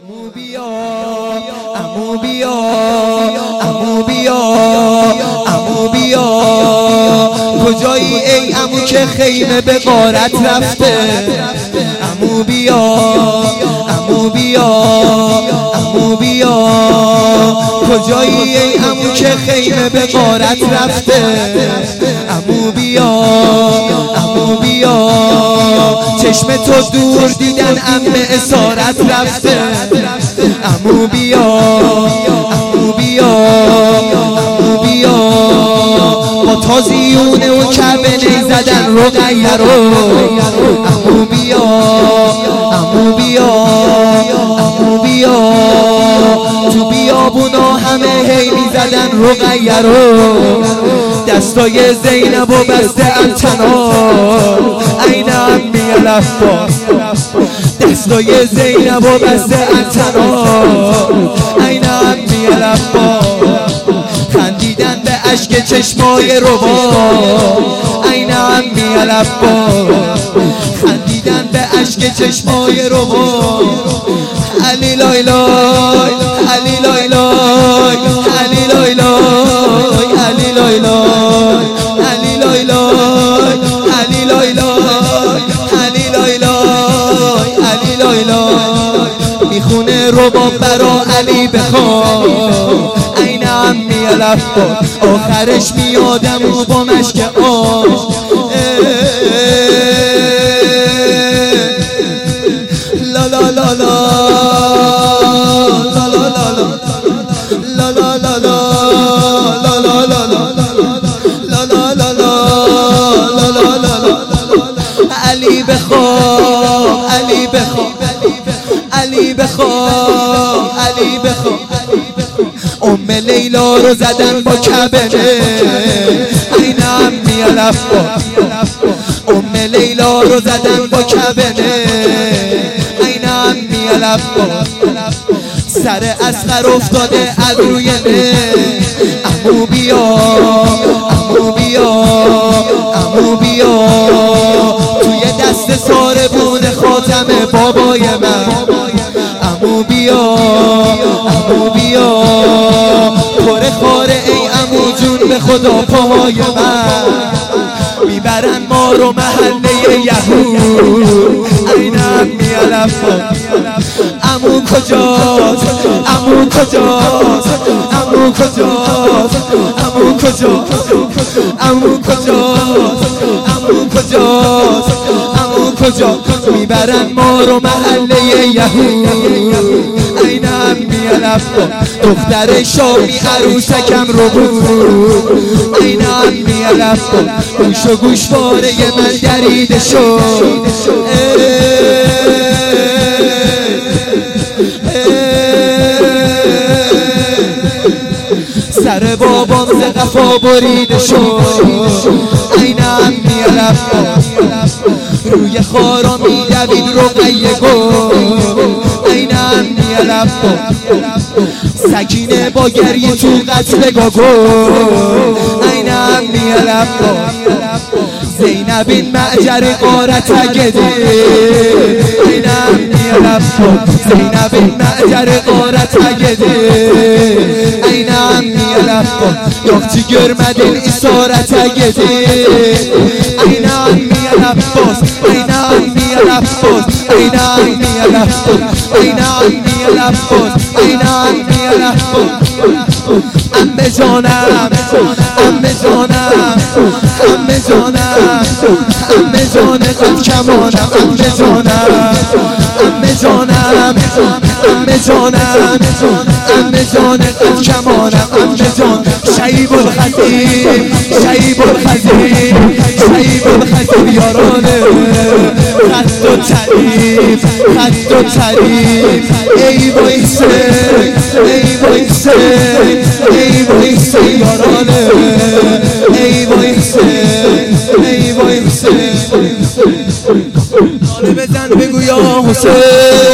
عمو بیا عمو بیا عمو بیا عمو بیا کجایی ای عمو که خیمه به غارت رفته عمو بیا عمو بیا عمو بیا کجایی ای عمو که خیمه به غارت رفته عمو بیا عمو بیا چشم تو دور دیدن عمه اسارت رفته عمو بیا عمو بیا عمو بیا با تازیونه و کعبه زدن رو غیرو عمو بیا عمو بیا عمو بیا تو بیابونا همه هی میزدن رو غیرو دستای زینب و بسته انتنار عین عمی الافبار دستای زینب و بسته انتنار عین عمی الافبار خندیدن به اشک چشمای ربا عین عمی الافبار خندیدن به اشک چشمای ربا علی لای لای علی لای لای علی لای لای علی لای لای علی لای لای علی لای لای علی لای لای علی لای لای میخونه رباب برا علی بخوام عین عمی الافبار آخرش میادم و با مشک آش لا لا لا لا علی بخوام علی بخوام علی بخوام علی بخوام ام لیلا رو زدن با کبنه عین عمی الافبار ام لیلا رو زدن با کبنه عین عمی الافبار سر اصغر افتاده از روی عمو بیا عمو بیا عمو بیا توی دست ساربون خاتم بابای من عمو بیا عمو بیا پر خاره ای عمو جون به خدا پاهای من میبرن ما رو محله یهود عین عمی الافبار عمو کجاست عمو کجاست عمو کجاست عمو کجاست عمو کجاست عمو کجاست عمو کجاست میبرن ما رو محله یهود عین عمی الافبار دختر شامی عروسکم رو بود عین عمی الافبار گوش و گوشواره من دریده شد سر بابام ز قفا بریده شد عین عمی الافبار روی خارا میدوید رقیه گل عین عمی الافبار سکینه با گریه تو قتل گاگل عین عمی الافبار زینب این معجر غارت گده عین عمی الافبار زینب این معجر غارت گده عین عمی الافبار یاختی گرمدین اسارت گده عین عمی الافبار عین عمی الافبار عین عمی الافبار عین عمی الافبار عین عمی الافبار عمه جانم عمه جانم عمه جانم عمه جان قد کمانم عمه جانم عمه جانم عمه جانم عمه جان قد کمانم عمه جان شیب الخطیب شیب الخطیب شیب الخطیب یارانه خط و تعریف خط و تعریف ای وایسه ای وایسه ای وایسه یارانه ای وایسه ای وایسه ناله بزن بگو یا حسین